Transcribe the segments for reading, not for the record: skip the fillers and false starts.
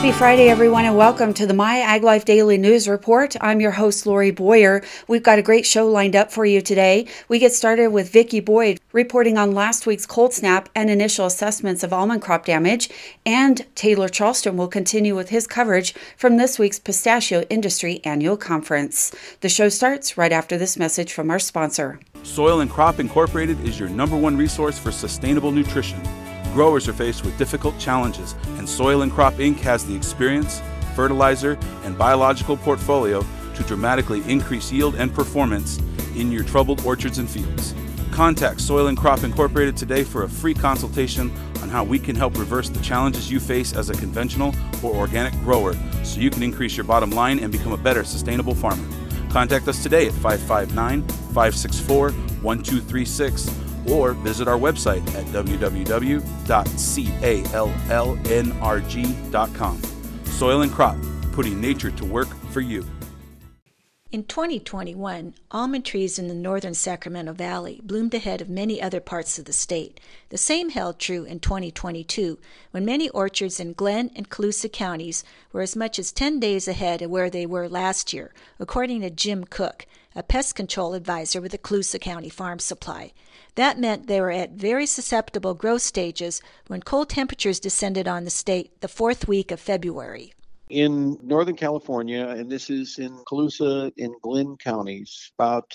Happy Friday, everyone, and welcome to the My Ag Life Daily News Report. I'm your host, Lori Boyer. We've got a great show lined up for you today. We get started with Vicki Boyd reporting on last week's cold snap and initial assessments of almond crop damage, and Taylor Charleston will continue with his coverage from this week's Pistachio Industry Annual Conference. The show starts right after this message from our sponsor. Soil and Crop Incorporated is your #1 resource for sustainable nutrition. Growers are faced with difficult challenges, and Soil and Crop Inc. has the experience, fertilizer, and biological portfolio to dramatically increase yield and performance in your troubled orchards and fields. Contact Soil and Crop Incorporated today for a free consultation on how we can help reverse the challenges you face as a conventional or organic grower so you can increase your bottom line and become a better sustainable farmer. Contact us today at 559-564-1236 or visit our website at www.callnrg.com. Soil and Crop, putting nature to work for you. In 2021, almond trees in the northern Sacramento Valley bloomed ahead of many other parts of the state. The same held true in 2022, when many orchards in Glenn and Colusa counties were as much as 10 days ahead of where they were last year, according to Jim Cook, a pest control advisor with the Colusa County Farm Supply. That meant they were at very susceptible growth stages when cold temperatures descended on the state the fourth week of February. In Northern California, and this is in Colusa and Glenn counties, I'd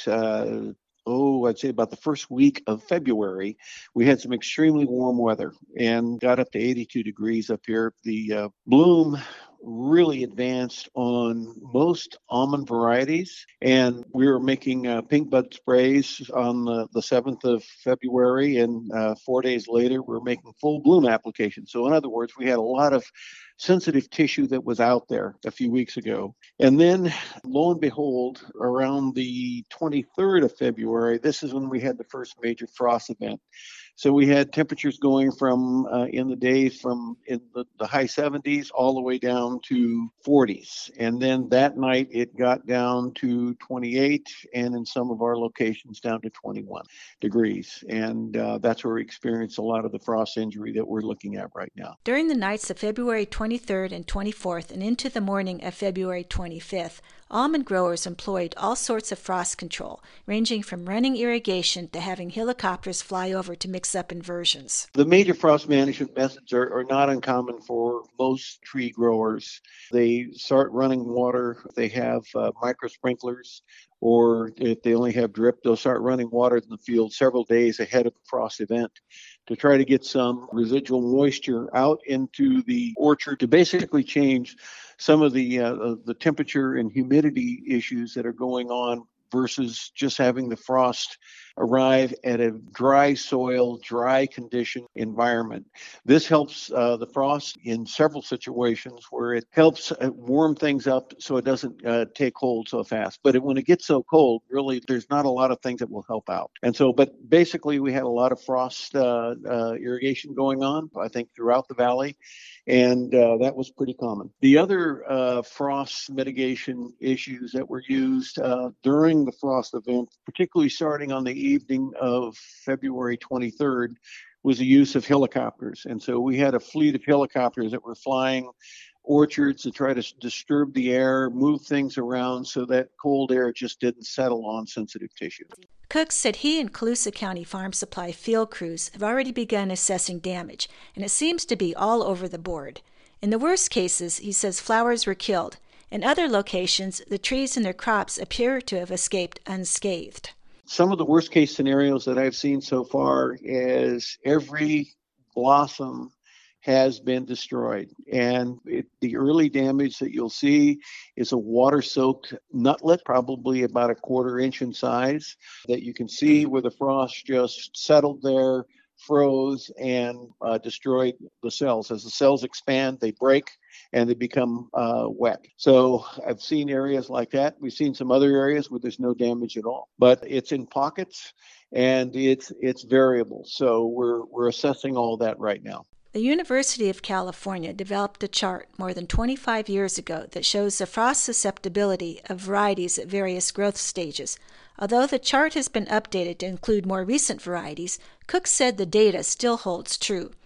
say about the first week of February, we had some extremely warm weather and got up to 82 degrees up here. The bloom really advanced on most almond varieties, and we were making pink bud sprays on the 7th of February, and 4 days later we're making full bloom applications. So in other words, we had a lot of sensitive tissue that was out there a few weeks ago. And then lo and behold, around the 23rd of February, this is when we had the first major frost event. So we had temperatures going from in the days from in the high 70s all the way down to 40s. And then that night it got down to 28, and in some of our locations down to 21 degrees. And that's where we experienced a lot of the frost injury that we're looking at right now. During the nights of February 23rd and 24th and into the morning of February 25th, almond growers employed all sorts of frost control, ranging from running irrigation to having helicopters fly over to mix up inversions. The major frost management methods are not uncommon for most tree growers. They start running water. If they have micro sprinklers, or if they only have drip, they'll start running water in the field several days ahead of the frost event to try to get some residual moisture out into the orchard to basically change some of the temperature and humidity issues that are going on versus just having the frost arrive at a dry soil, dry condition environment. This helps the frost in several situations where it helps warm things up so it doesn't take hold so fast. But when it gets so cold, really, there's not a lot of things that will help out. And so, but basically, we had a lot of frost irrigation going on, I think, throughout the valley. And that was pretty common. The other frost mitigation issues that were used during the frost event, particularly starting on the evening of February 23rd, was the use of helicopters. And so we had a fleet of helicopters that were flying orchards to try to disturb the air, move things around so that cold air just didn't settle on sensitive tissue. Cook said he and Colusa County Farm Supply field crews have already begun assessing damage, and it seems to be all over the board. In the worst cases, he says flowers were killed. In other locations, the trees and their crops appear to have escaped unscathed. Some of the worst case scenarios that I've seen so far is every blossom has been destroyed. And the early damage that you'll see is a water-soaked nutlet, probably about a 1/4 inch in size, that you can see where the frost just settled there, froze, and destroyed the cells. As the cells expand, they break and they become wet. So I've seen areas like that. We've seen some other areas where there's no damage at all, but it's in pockets and it's variable. So we're assessing all that right now. The University of California developed a chart more than 25 years ago that shows the frost susceptibility of varieties at various growth stages. Although the chart has been updated to include more recent varieties, Cook said the data still holds true.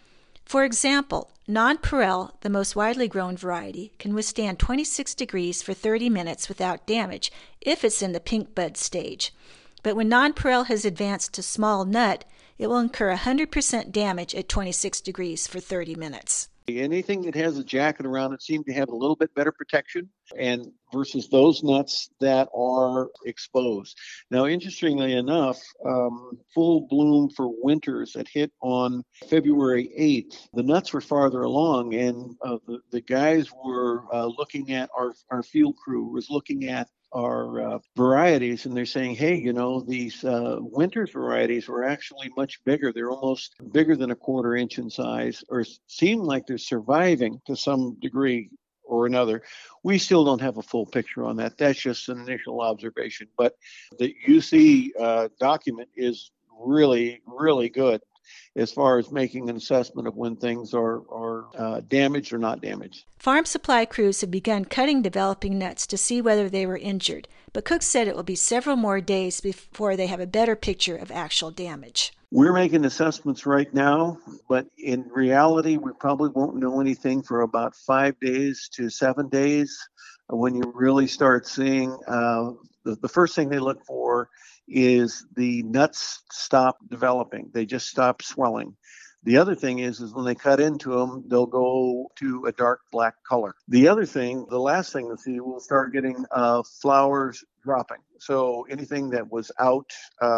For example, nonpareil, the most widely grown variety, can withstand 26 degrees for 30 minutes without damage if it's in the pink bud stage. But when nonpareil has advanced to small nut, it will incur 100% damage at 26 degrees for 30 minutes. Anything that has a jacket around it seems to have a little bit better protection and versus those nuts that are exposed. Now, interestingly enough, full bloom for winters that hit on February 8th, the nuts were farther along, and the guys were looking at our field crew was looking at our varieties, and they're saying, hey, these winter varieties were actually much bigger. They're almost bigger than a quarter inch in size, or seem like they're surviving to some degree or another. We still don't have a full picture on that. That's just an initial observation. But the UC document is really, really good as far as making an assessment of when things are damaged or not damaged. Farm supply crews have begun cutting developing nuts to see whether they were injured, but Cook said it will be several more days before they have a better picture of actual damage. We're making assessments right now, but in reality, we probably won't know anything for about 5 days to 7 days when you really start seeing the first thing they look for is the nuts stop developing. They just stop swelling. The other thing is when they cut into them, they'll go to a dark black color. The last thing to see, we'll start getting flowers dropping. So anything that was out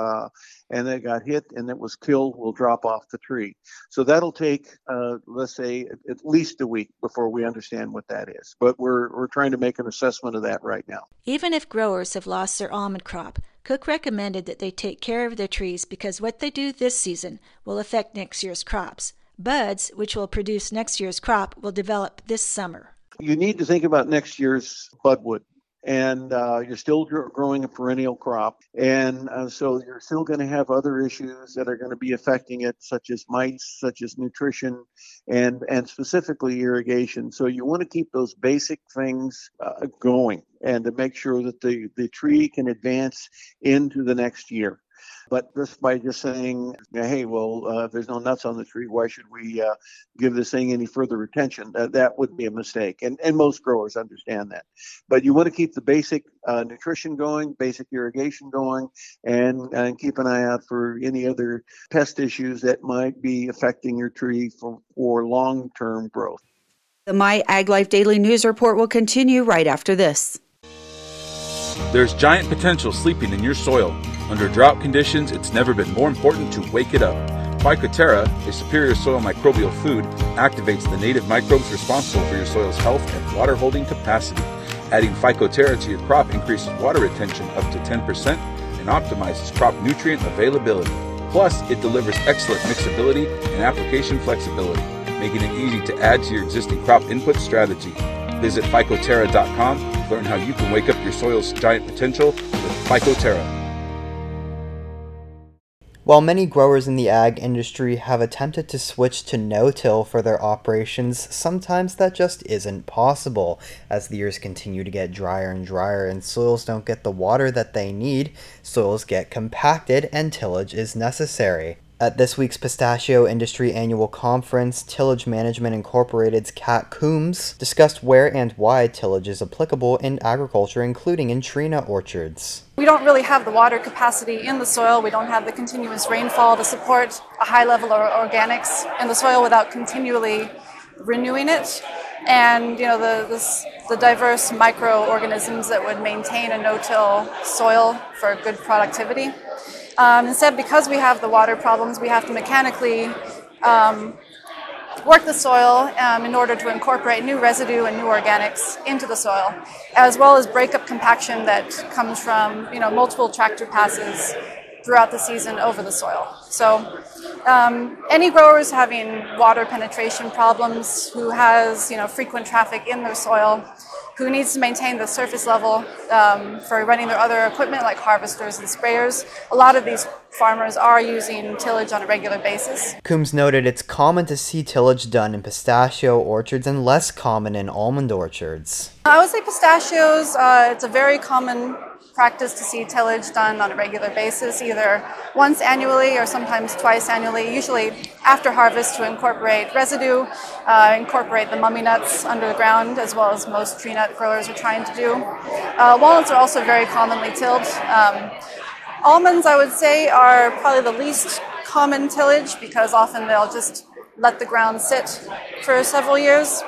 and that got hit and that was killed will drop off the tree. So that'll take, let's say, at least a week before we understand what that is. But we're trying to make an assessment of that right now. Even if growers have lost their almond crop, Cook recommended that they take care of their trees because what they do this season will affect next year's crops. Buds, which will produce next year's crop, will develop this summer. You need to think about next year's budwood. And you're still growing a perennial crop. And so you're still going to have other issues that are going to be affecting it, such as mites, such as nutrition, and specifically irrigation. So you want to keep those basic things going and to make sure that the tree can advance into the next year. But just by just saying, hey, well, if there's no nuts on the tree, why should we give this thing any further attention? That would be a mistake. And most growers understand that. But you want to keep the basic nutrition going, basic irrigation going, and keep an eye out for any other pest issues that might be affecting your tree for long-term growth. The My Ag Life Daily News Report will continue right after this. There's giant potential sleeping in your soil. Under drought conditions, it's never been more important to wake it up. Phycoterra, a superior soil microbial food, activates the native microbes responsible for your soil's health and water holding capacity. Adding Phycoterra to your crop increases water retention up to 10% and optimizes crop nutrient availability. Plus, it delivers excellent mixability and application flexibility, making it easy to add to your existing crop input strategy. Visit Phycoterra.com to learn how you can wake up your soil's giant potential with Phycoterra. While many growers in the ag industry have attempted to switch to no-till for their operations, sometimes that just isn't possible. As the years continue to get drier and drier and soils don't get the water that they need, soils get compacted and tillage is necessary. At this week's Pistachio Industry Annual Conference, Tillage Management Incorporated's Kat Coombs discussed where and why tillage is applicable in agriculture, including in tree nut orchards. We don't really have the water capacity in the soil. We don't have the continuous rainfall to support a high level of organics in the soil without continually renewing it. And the diverse microorganisms that would maintain a no-till soil for good productivity. Instead, because we have the water problems, we have to mechanically work the soil in order to incorporate new residue and new organics into the soil, as well as break up compaction that comes from multiple tractor passes throughout the season over the soil. So any growers having water penetration problems, who has frequent traffic in their soil, who needs to maintain the surface level for running their other equipment like harvesters and sprayers. A lot of these farmers are using tillage on a regular basis. Coombs noted it's common to see tillage done in pistachio orchards and less common in almond orchards. I would say pistachios, it's a very common practice to see tillage done on a regular basis, either once annually or sometimes twice annually, usually after harvest to incorporate residue, incorporate the mummy nuts under the ground, as well as most tree nut growers are trying to do. Walnuts are also very commonly tilled. Almonds, I would say, are probably the least common tillage because often they'll just let the ground sit for several years.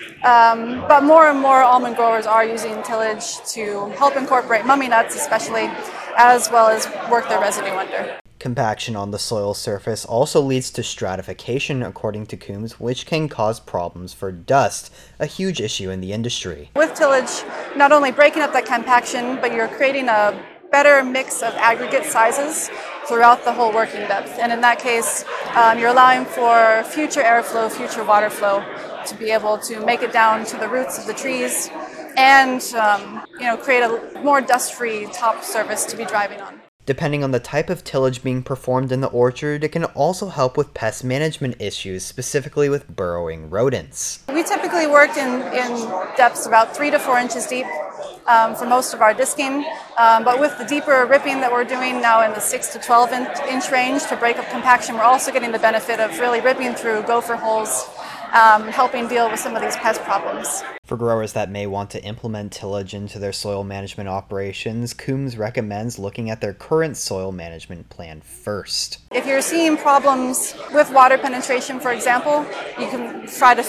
But more and more almond growers are using tillage to help incorporate mummy nuts, especially, as well as work their residue under. Compaction on the soil surface also leads to stratification, according to Coombs, which can cause problems for dust, a huge issue in the industry. With tillage, not only breaking up that compaction, but you're creating a better mix of aggregate sizes throughout the whole working depth. And in that case, you're allowing for future airflow, future water flow to be able to make it down to the roots of the trees and create a more dust-free top surface to be driving on. Depending on the type of tillage being performed in the orchard, it can also help with pest management issues, specifically with burrowing rodents. We typically work in depths about 3 to 4 inches deep for most of our disking, but with the deeper ripping that we're doing now in the 6 to 12 inch range to break up compaction, we're also getting the benefit of really ripping through gopher holes, helping deal with some of these pest problems. For growers that may want to implement tillage into their soil management operations, Coombs recommends looking at their current soil management plan first. If you're seeing problems with water penetration, for example, you can try to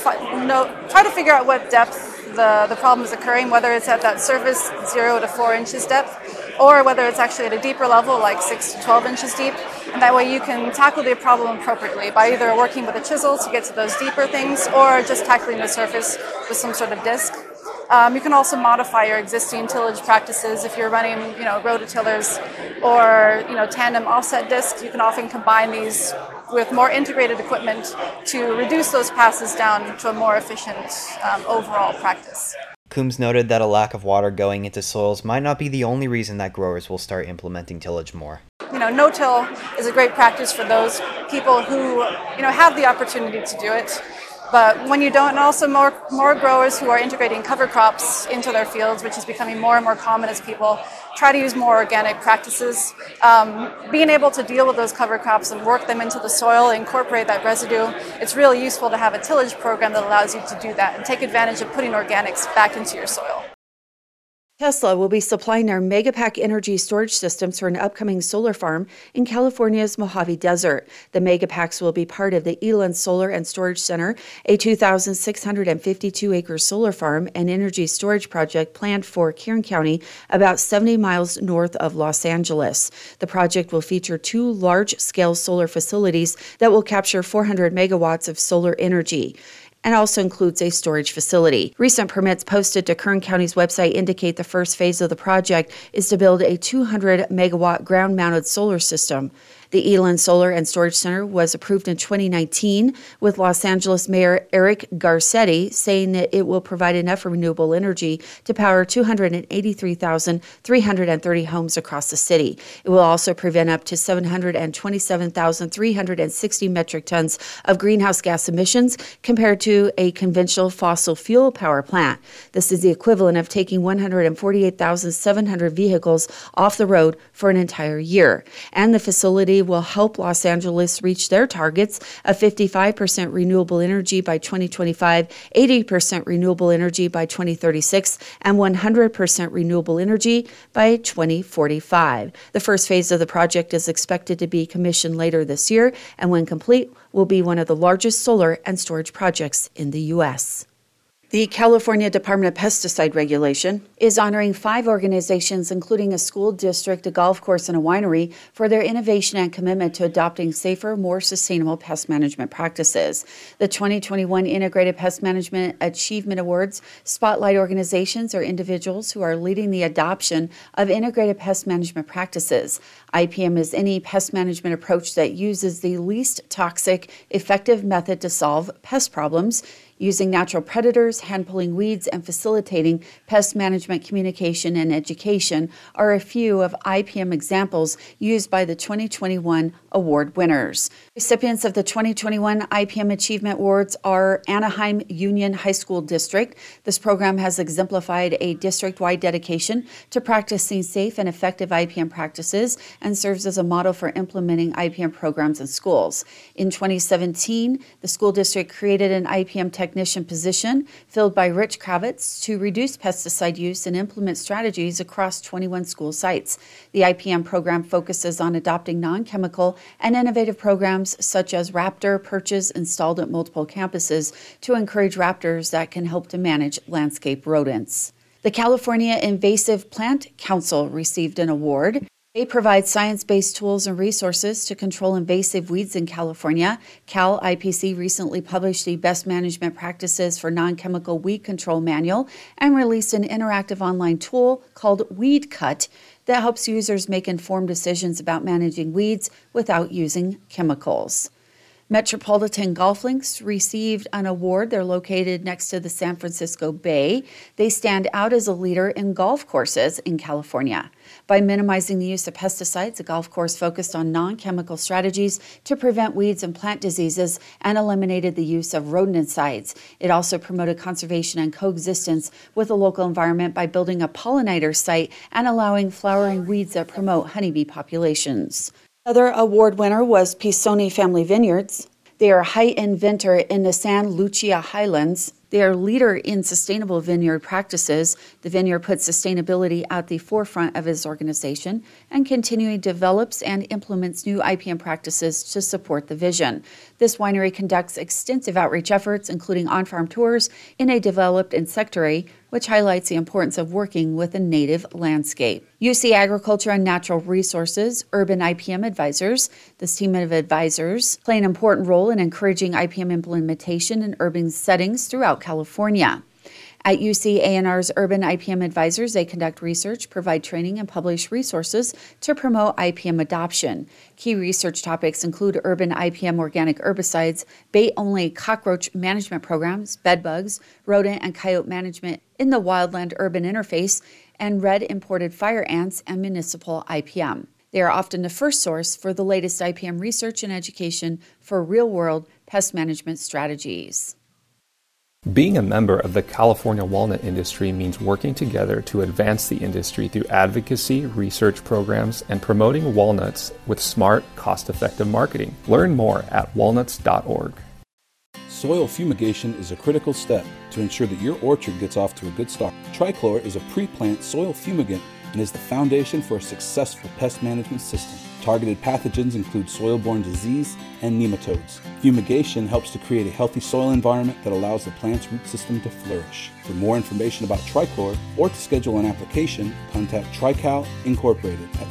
figure out what depth the problem is occurring, whether it's at that surface 0 to 4 inches depth, or whether it's actually at a deeper level, like 6 to 12 inches deep. And that way you can tackle the problem appropriately by either working with a chisel to get to those deeper things, or just tackling the surface with some sort of disc. You can also modify your existing tillage practices. If you're running, rototillers or, tandem offset discs, you can often combine these with more integrated equipment to reduce those passes down to a more efficient overall practice. Coombs noted that a lack of water going into soils might not be the only reason that growers will start implementing tillage more. No-till is a great practice for those people who, have the opportunity to do it. But when you don't, and also more growers who are integrating cover crops into their fields, which is becoming more and more common as people try to use more organic practices, being able to deal with those cover crops and work them into the soil, incorporate that residue, it's really useful to have a tillage program that allows you to do that and take advantage of putting organics back into your soil. Tesla will be supplying their Megapack energy storage systems for an upcoming solar farm in California's Mojave Desert. The Megapacks will be part of the Eland Solar and Storage Center, a 2,652-acre solar farm and energy storage project planned for Kern County, about 70 miles north of Los Angeles. The project will feature 2 large-scale solar facilities that will capture 400 megawatts of solar energy, and also includes a storage facility. Recent permits posted to Kern County's website indicate the first phase of the project is to build a 200-megawatt ground-mounted solar system. The Eland Solar and Storage Center was approved in 2019, with Los Angeles Mayor Eric Garcetti saying that it will provide enough renewable energy to power 283,330 homes across the city. It will also prevent up to 727,360 metric tons of greenhouse gas emissions compared to a conventional fossil fuel power plant. This is the equivalent of taking 148,700 vehicles off the road for an entire year. And the facility will help Los Angeles reach their targets of 55% renewable energy by 2025, 80% renewable energy by 2036, and 100% renewable energy by 2045. The first phase of the project is expected to be commissioned later this year, and when complete, will be one of the largest solar and storage projects in the U.S. The California Department of Pesticide Regulation is honoring 5 organizations, including a school district, a golf course, and a winery, for their innovation and commitment to adopting safer, more sustainable pest management practices. The 2021 Integrated Pest Management Achievement Awards spotlight organizations or individuals who are leading the adoption of integrated pest management practices. IPM is any pest management approach that uses the least toxic, effective method to solve pest problems using natural predators, hand-pulling weeds, and facilitating pest management communication and education are a few of IPM examples used by the 2021 award winners. Recipients of the 2021 IPM Achievement Awards are Anaheim Union High School District. This program has exemplified a district-wide dedication to practicing safe and effective IPM practices and serves as a model for implementing IPM programs in schools. In 2017, the school district created an IPM technician position filled by Rich Kravitz to reduce pesticide use and implement strategies across 21 school sites. The IPM program focuses on adopting non-chemical and innovative programs such as Raptor perches installed at multiple campuses to encourage raptors that can help to manage landscape rodents. The California Invasive Plant Council received an award. They provide science-based tools and resources to control invasive weeds in California. Cal IPC recently published the Best Management Practices for Non-Chemical Weed Control Manual and released an interactive online tool called Weed Cut that helps users make informed decisions about managing weeds without using chemicals. Metropolitan Golf Links received an award. They're located next to the San Francisco Bay. They stand out as a leader in golf courses in California. By minimizing the use of pesticides, the golf course focused on non-chemical strategies to prevent weeds and plant diseases and eliminated the use of rodenticides. It also promoted conservation and coexistence with the local environment by building a pollinator site and allowing flowering weeds that promote honeybee populations. Another award winner was Pisoni Family Vineyards. They are a high-end vineyard in the San Lucia Highlands. They are a leader in sustainable vineyard practices. The vineyard puts sustainability at the forefront of its organization and continually develops and implements new IPM practices to support the vision. This winery conducts extensive outreach efforts, including on-farm tours in a developed insectary, which highlights the importance of working with a native landscape. UC Agriculture and Natural Resources, Urban IPM Advisors. This team of advisors play an important role in encouraging IPM implementation in urban settings throughout California. At UC A&R's Urban IPM Advisors, they conduct research, provide training, and publish resources to promote IPM adoption. Key research topics include urban IPM organic herbicides, bait-only cockroach management programs, bedbugs, rodent and coyote management in the wildland-urban interface, and red imported fire ants and municipal IPM. They are often the first source for the latest IPM research and education for real-world pest management strategies. Being a member of the California walnut industry means working together to advance the industry through advocacy, research programs, and promoting walnuts with smart, cost-effective marketing. Learn more at walnuts.org. Soil fumigation is a critical step to ensure that your orchard gets off to a good start. Trichlor is a pre-plant soil fumigant and is the foundation for a successful pest management system. Targeted pathogens include soil-borne disease and nematodes. Fumigation helps to create a healthy soil environment that allows the plant's root system to flourish. For more information about Trichlor or to schedule an application, contact Trical Incorporated at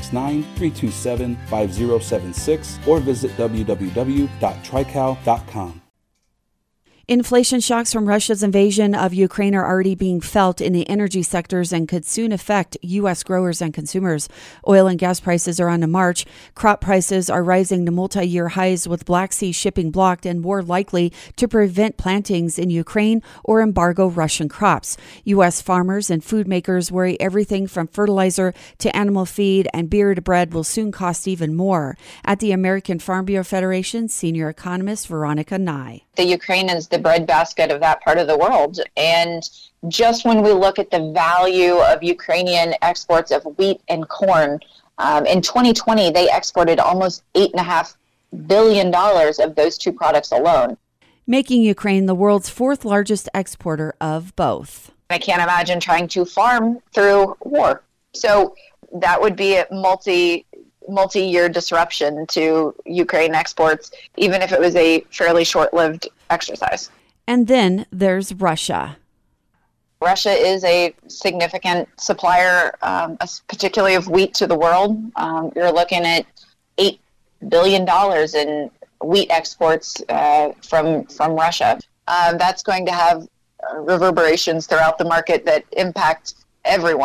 669-327-5076 or visit www.trical.com. Inflation shocks from Russia's invasion of Ukraine are already being felt in the energy sectors and could soon affect U.S. growers and consumers. Oil and gas prices are on a march. Crop prices are rising to multi-year highs with Black Sea shipping blocked and more likely to prevent plantings in Ukraine or embargo Russian crops. U.S. farmers and food makers worry everything from fertilizer to animal feed and beer to bread will soon cost even more. At the American Farm Bureau Federation, senior economist Veronica Nye. The Ukraine is the breadbasket of that part of the world. And just when we look at the value of Ukrainian exports of wheat and corn, in 2020, they exported almost $8.5 billion of those two products alone, making Ukraine the world's fourth largest exporter of both. I can't imagine trying to farm through war. So that would be a multi-year disruption to Ukraine exports, even if it was a fairly short-lived exercise. And then there's Russia. Russia is a significant supplier, particularly of wheat to the world. You're looking at $8 billion in wheat exports from Russia. That's going to have reverberations throughout the market that impact everyone.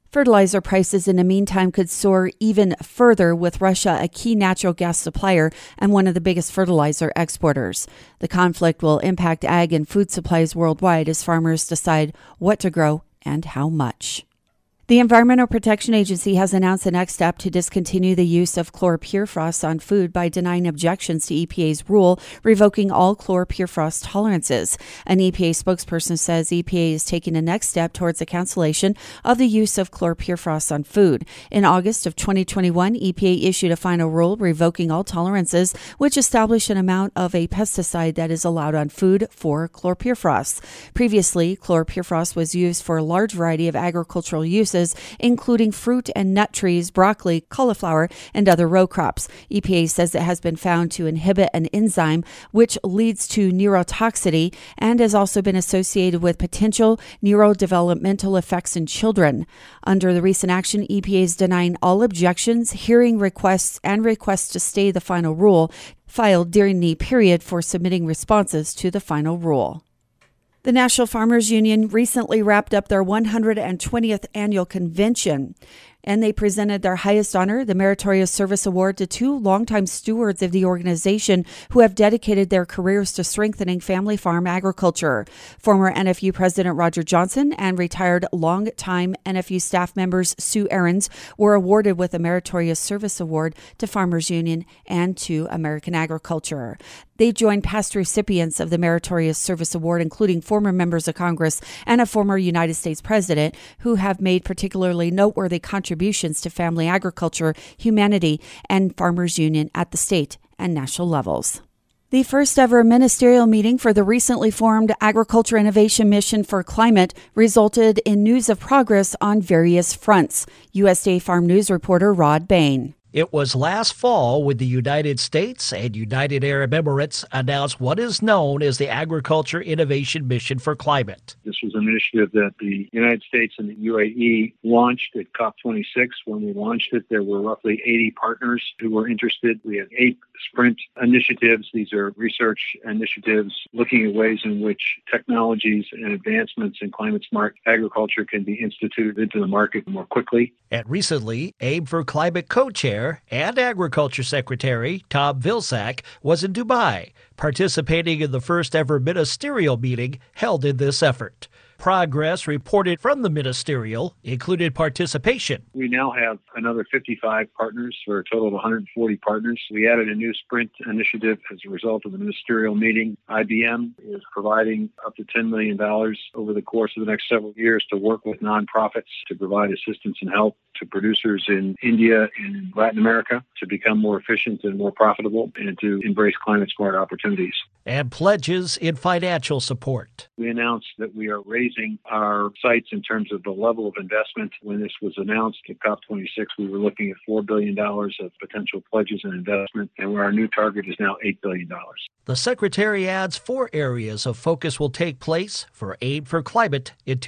Fertilizer prices in the meantime could soar even further, with Russia a key natural gas supplier and one of the biggest fertilizer exporters. The conflict will impact ag and food supplies worldwide as farmers decide what to grow and how much. The Environmental Protection Agency has announced the next step to discontinue the use of chlorpyrifos on food by denying objections to EPA's rule revoking all chlorpyrifos tolerances. An EPA spokesperson says EPA is taking the next step towards the cancellation of the use of chlorpyrifos on food. In August of 2021, EPA issued a final rule revoking all tolerances, which established an amount of a pesticide that is allowed on food for chlorpyrifos. Previously, chlorpyrifos was used for a large variety of agricultural uses, including fruit and nut trees, broccoli, cauliflower, and other row crops. EPA says it has been found to inhibit an enzyme which leads to neurotoxicity and has also been associated with potential neurodevelopmental effects in children. Under the recent action, EPA is denying all objections, hearing requests, and requests to stay the final rule filed during the period for submitting responses to the final rule. The National Farmers Union recently wrapped up their 120th annual convention, and they presented their highest honor, the Meritorious Service Award, to two longtime stewards of the organization who have dedicated their careers to strengthening family farm agriculture. Former NFU President Roger Johnson and retired longtime NFU staff members Sue Ahrens were awarded with the Meritorious Service Award to Farmers Union and to American agriculture. They joined past recipients of the Meritorious Service Award, including former members of Congress and a former United States president, who have made particularly noteworthy contributions to family agriculture, humanity, and Farmers Union at the state and national levels. The first ever ministerial meeting for the recently formed Agriculture Innovation Mission for Climate resulted in news of progress on various fronts. USDA Farm News reporter Rod Bain. It was last fall when the United States and United Arab Emirates announced what is known as the Agriculture Innovation Mission for Climate. This was an initiative that the United States and the UAE launched at COP26. When we launched it, there were roughly 80 partners who were interested. We had 8 sprint initiatives. These are research initiatives looking at ways in which technologies and advancements in climate-smart agriculture can be instituted into the market more quickly. And recently, AIM for Climate co-chair and Agriculture Secretary Tom Vilsack was in Dubai, participating in the first ever ministerial meeting held in this effort. Progress reported from the ministerial included participation. We now have another 55 partners for a total of 140 partners. We added a new sprint initiative as a result of the ministerial meeting. IBM is providing up to $10 million over the course of the next several years to work with nonprofits to provide assistance and help to producers in India and in Latin America to become more efficient and more profitable and to embrace climate-smart opportunities. And pledges in financial support. We announced that we are raising our sights in terms of the level of investment. When this was announced at COP26, we were looking at $4 billion of potential pledges and investment, and our new target is now $8 billion. The Secretary adds 4 areas of focus will take place for AIM for Climate in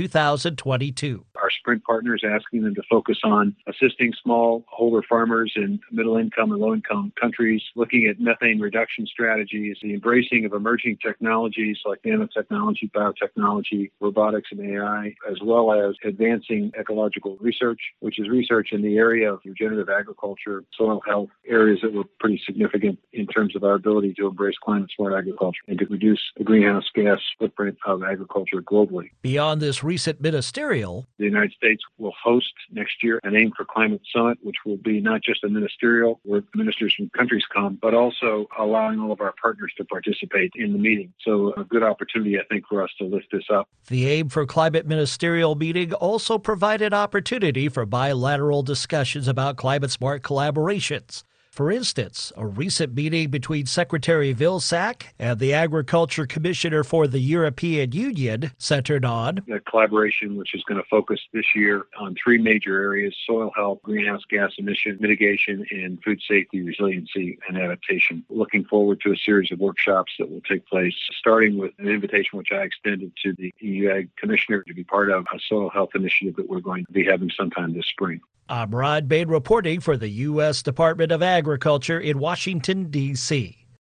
2022. Our sprint partners, asking them to focus on assisting smallholder farmers in middle-income and low-income countries, looking at methane reduction strategies, the embracing of emerging technologies like nanotechnology, biotechnology, robotics, and AI, as well as advancing ecological research, which is research in the area of regenerative agriculture, soil health, areas that were pretty significant in terms of our ability to embrace climate-smart agriculture and to reduce the greenhouse gas footprint of agriculture globally. Beyond this recent ministerial, the United States will host next year an AIM for Climate Summit, which will be not just a ministerial where ministers from countries come, but also allowing all of our partners to participate in the meeting. So a good opportunity, I think, for us to lift this up. The AIM for Climate ministerial meeting also provided opportunity for bilateral discussions about climate-smart collaborations. For instance, a recent meeting between Secretary Vilsack and the Agriculture Commissioner for the European Union centered on a collaboration which is going to focus this year on 3 major areas: soil health, greenhouse gas emission mitigation, and food safety, resiliency, and adaptation. Looking forward to a series of workshops that will take place, starting with an invitation which I extended to the EU Ag Commissioner to be part of a soil health initiative that we're going to be having sometime this spring. I'm Rod Bain reporting for the U.S. Department of Agriculture in Washington, D.C.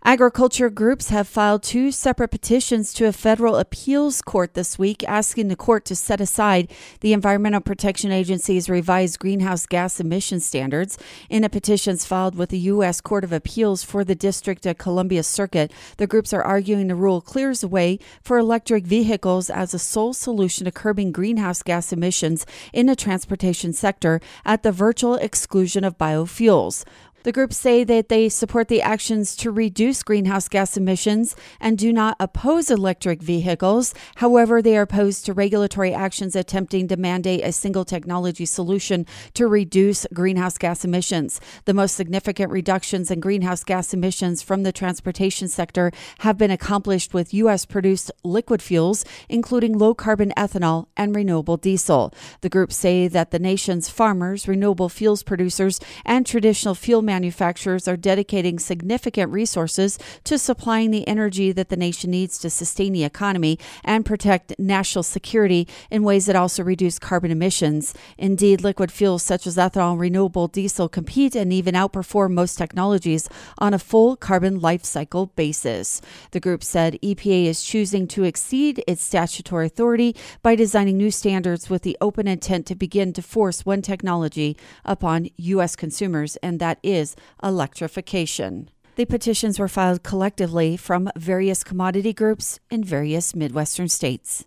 Agriculture groups have filed 2 separate petitions to a federal appeals court this week, asking the court to set aside the Environmental Protection Agency's revised greenhouse gas emission standards. In a petition filed with the U.S. Court of Appeals for the District of Columbia Circuit, the groups are arguing the rule clears the way for electric vehicles as a sole solution to curbing greenhouse gas emissions in the transportation sector at the virtual exclusion of biofuels. The groups say that they support the actions to reduce greenhouse gas emissions and do not oppose electric vehicles. However, they are opposed to regulatory actions attempting to mandate a single technology solution to reduce greenhouse gas emissions. The most significant reductions in greenhouse gas emissions from the transportation sector have been accomplished with U.S.-produced liquid fuels, including low-carbon ethanol and renewable diesel. The groups say that the nation's farmers, renewable fuels producers, and traditional fuel manufacturers are dedicating significant resources to supplying the energy that the nation needs to sustain the economy and protect national security in ways that also reduce carbon emissions. Indeed, liquid fuels such as ethanol and renewable diesel compete and even outperform most technologies on a full carbon life cycle basis. The group said EPA is choosing to exceed its statutory authority by designing new standards with the open intent to begin to force one technology upon U.S. consumers, and that is electrification. The petitions were filed collectively from various commodity groups in various Midwestern states.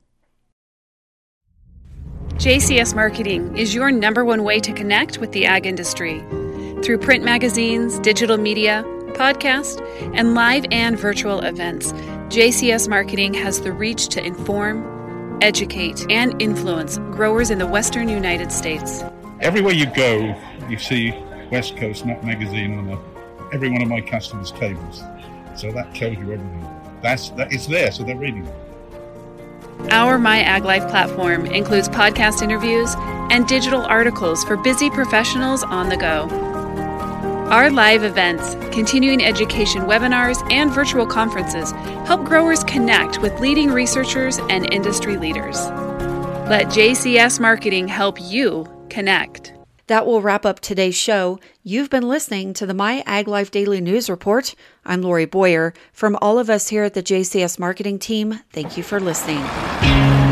JCS Marketing is your #1 way to connect with the ag industry. Through print magazines, digital media, podcast, and live and virtual events, JCS Marketing has the reach to inform, educate, and influence growers in the Western United States. Everywhere you go, you see West Coast Nut Magazine on every one of my customers' tables. So that tells you everything. It's there, so they're reading it. Our My Ag Life platform includes podcast interviews and digital articles for busy professionals on the go. Our live events, continuing education webinars, and virtual conferences help growers connect with leading researchers and industry leaders. Let JCS Marketing help you connect. That will wrap up today's show. You've been listening to the My Ag Life Daily News Report. I'm Lori Boyer. From all of us here at the JCS Marketing team, thank you for listening.